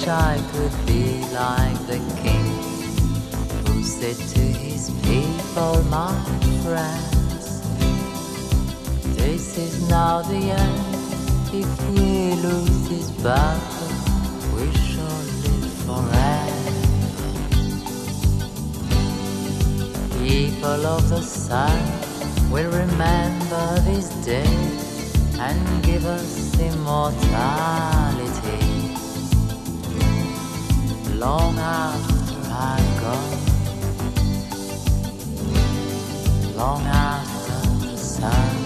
wish I could be like the king who said to his people, my friends, this is now the end. If we lose this battle, we shall live forever. People of the sun will remember this day and give us immortality. Long after I've gone, long after the sun.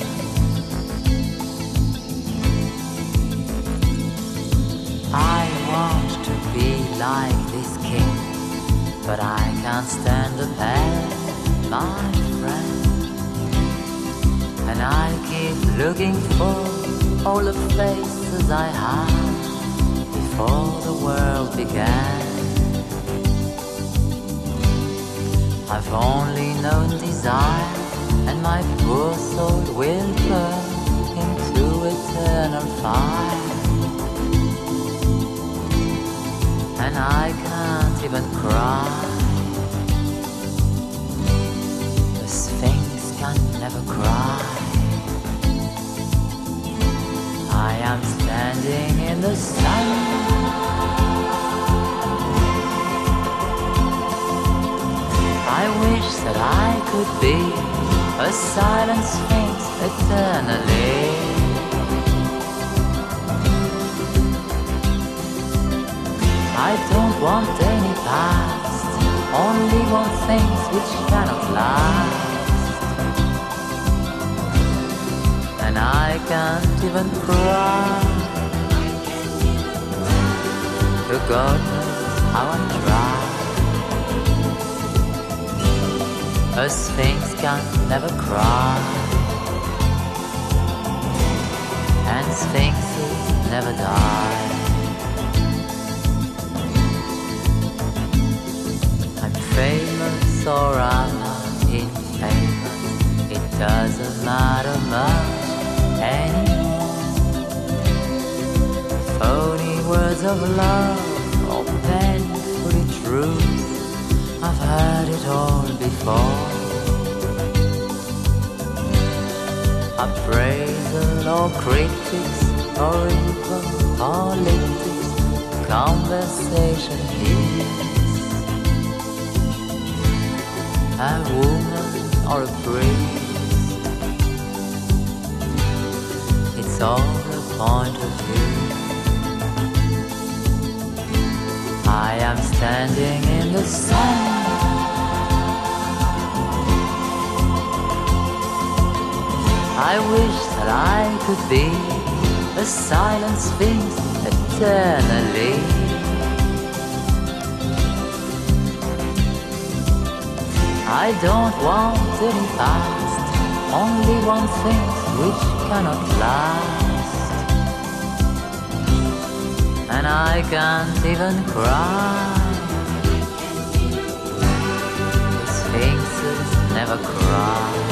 I want to be like this king, but I can't stand the pain, my friend. And I keep looking for all the faces I had before the world began. I've only known desire, and my poor soul will burn into eternal fire. And I can't even cry. The Sphinx can never cry. I am standing in the sun. I wish that I could be a silent Sphinx eternally. I don't want any past, only want things which cannot last. And I can't even cry. For God knows how I try. A Sphinx can never cry, and Sphinxes never die. Famous or I'm not infamous, it doesn't matter much anymore. Phony words of love or painfully truth, I've heard it all before. Appraisal or critics or even politics, conversation here. A woman or a priest, it's all a point of view. I am standing in the sun. I wish that I could be a silent Sphinx eternally. I don't want any past, only want things which cannot last. And I can't even cry. The Sphinxes never cry.